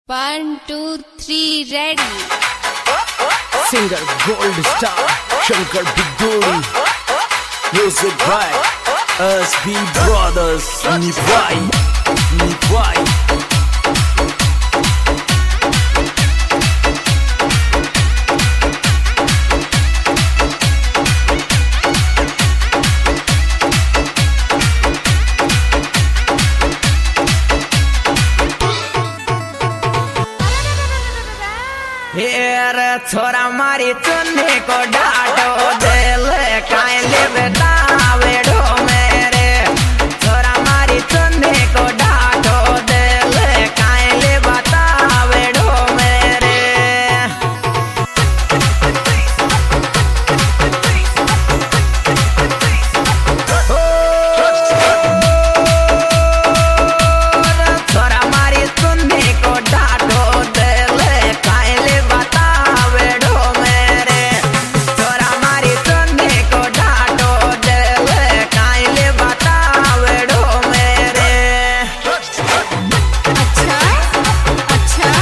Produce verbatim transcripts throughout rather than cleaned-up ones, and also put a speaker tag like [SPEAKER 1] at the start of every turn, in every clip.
[SPEAKER 1] One, two, three, ready.
[SPEAKER 2] Singer Gold Star Shankar Biguri. Music by S B Brothers. Nivai, Nivai.
[SPEAKER 3] हेर छोरा मारी चुन्नी को ditto दिल काहे ले बेटावे ढो मेरे छोरा मारी चुन्नी को डाटो दिल काहे ले बतावे ढो मेरे छोरा मारी चुन्नी को डाटो दिल काहे ले बतावे ढो मेरे छोरा मारी चुन्नी को डाटो दिल काहे ले बतावे ढो मेरे
[SPEAKER 1] अच्छा अच्छा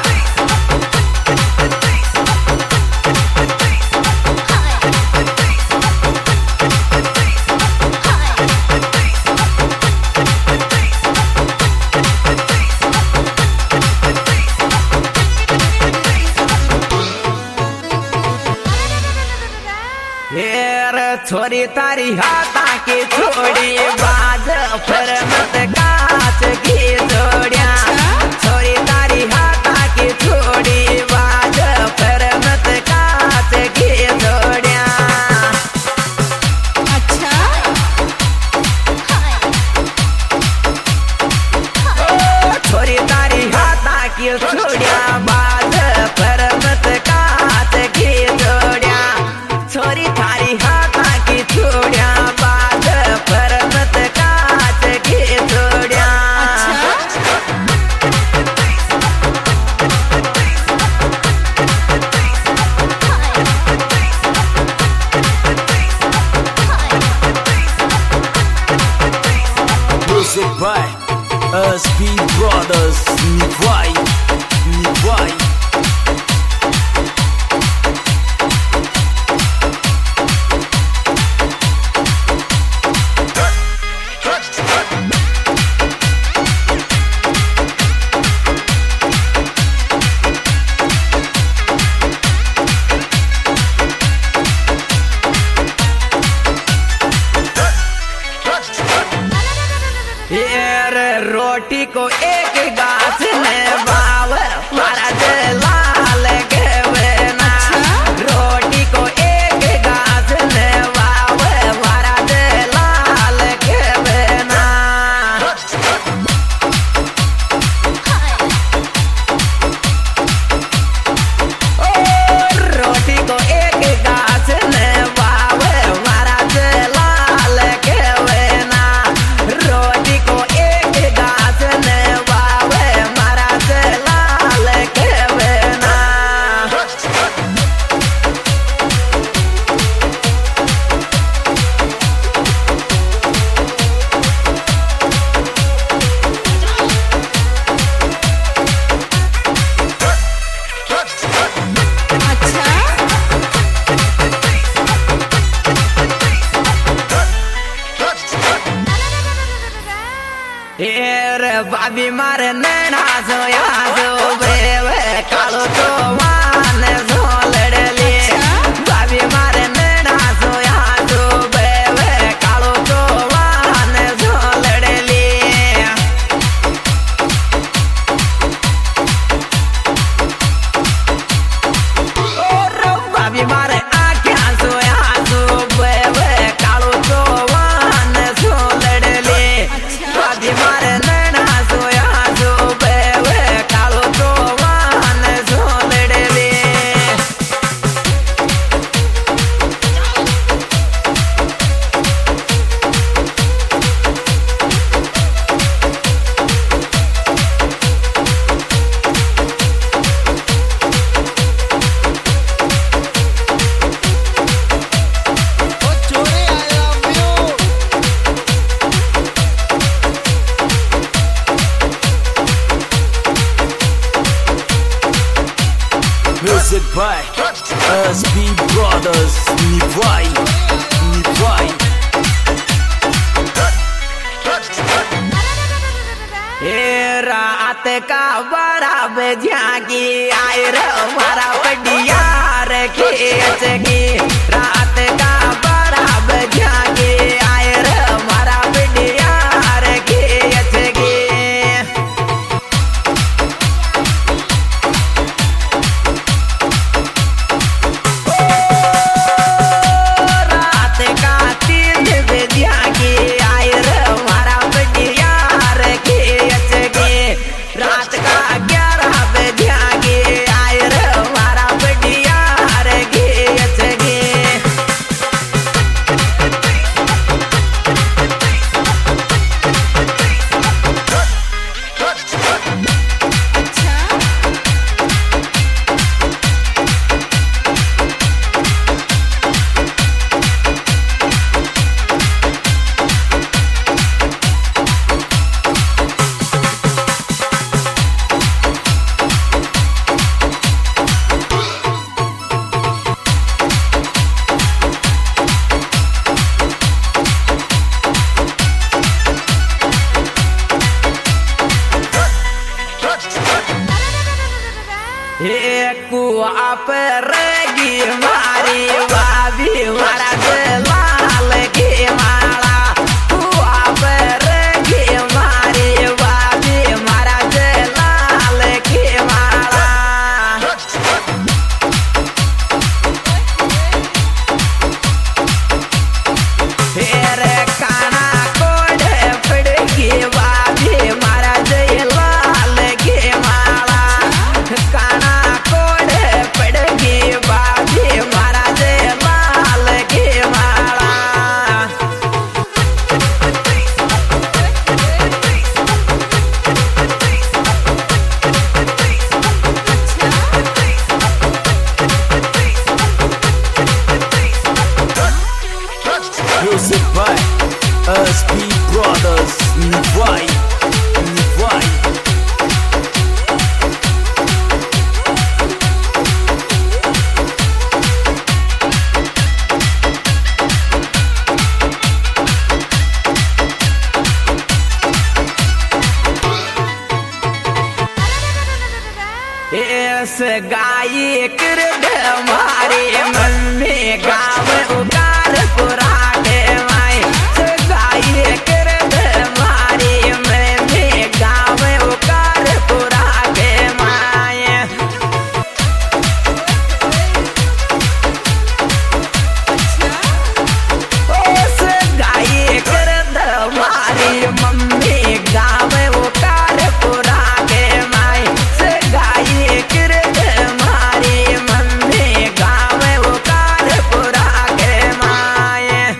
[SPEAKER 3] हेर छोरी तारी हाथा की छोड़ी बाज फिर मत काच की जोड़िया छोरी तारी हाथा की छोड़ी बाज फिर मत काच की जोड़िया
[SPEAKER 1] अच्छा
[SPEAKER 3] छोरी तारी हाथा की छोड़िया बाज फिर मत काच की जोड़िया छोरी थारी हाथा की छोड़िया बाज फिर मत काच की जोड़िया
[SPEAKER 2] Music by S B Brothers. Nivai, Nivai.
[SPEAKER 3] यार रोटी को एक गाछ में बाव मारा लाल के बेना रोटी को एक गाछ में बाव मारा लाल के बेना ओ रोटी को एक गाछ में बाव मारा लाल के बेना रोटी को एक गाछ में बावे मारा लाल के बेना
[SPEAKER 1] अच्छा
[SPEAKER 3] हेर बाबी मारे नैना सोया सो बेवे कालो तो मान सो लड़ली बाबी मारे नैना सोया सो बेवे कालो तो मान सो लड़ली और बाबी मारे आँखें सोया सो बेवे कालो तो मान सो लड़ली बाबी मारे नैना सोया सो बेवे कालो
[SPEAKER 2] Music by S B Brothers. Nivai, Nivai.
[SPEAKER 3] ए रात का बड़ा बजागी आए रे हमारा बढ़िया रे खेच की रात का बड़ा बजागी आए रे हमारा बढ़िया रे खेच की रात का तीन बजागी आए रे हमारा बढ़िया रे खेच की रात का ग्यारह बजे आगे आए रे हमारा बढ़िया रे खेच की
[SPEAKER 1] अच्छा
[SPEAKER 3] एक कुआ पर रेगी मारी भाभी मारा लाल की माला कुआ पर रेगी मारी भाभी मारा लाल की माला फिर काना कोड पड़गी भाभी मारा लाल की माला काना कोड पड़गी भाभी मारा लाल की माला
[SPEAKER 2] Music by S B Brothers. Nivai, Nivai.
[SPEAKER 3] इस गाय कृद हमारे मन में गाँव उतार पुरा के माए गाय कृद हमारे मन में गाँव उतार पुरा के माए उस गाय कृद हमारी मम्मी गाँव उतार पुरा के माए गाय कृद हमारी मम्मी गाँव उतार पुरा के माए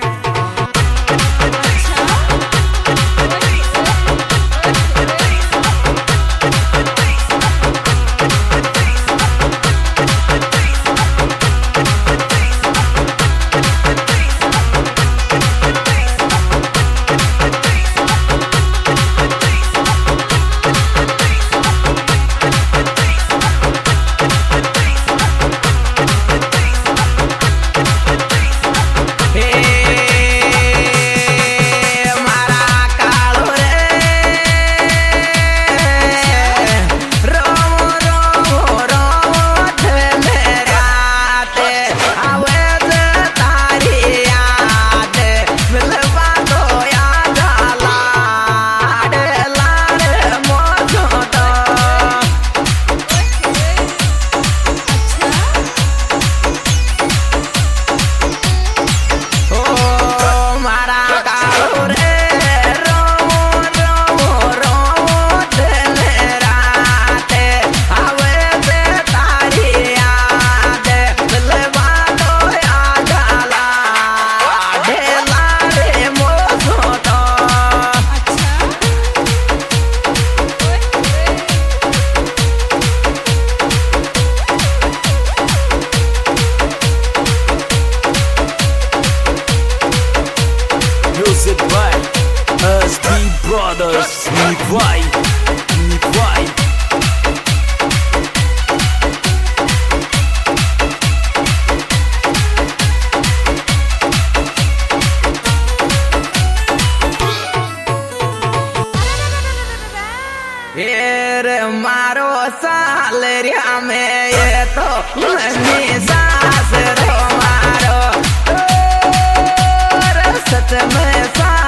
[SPEAKER 3] साल रिया में ये तो मनी सास रो मारो, सच में सास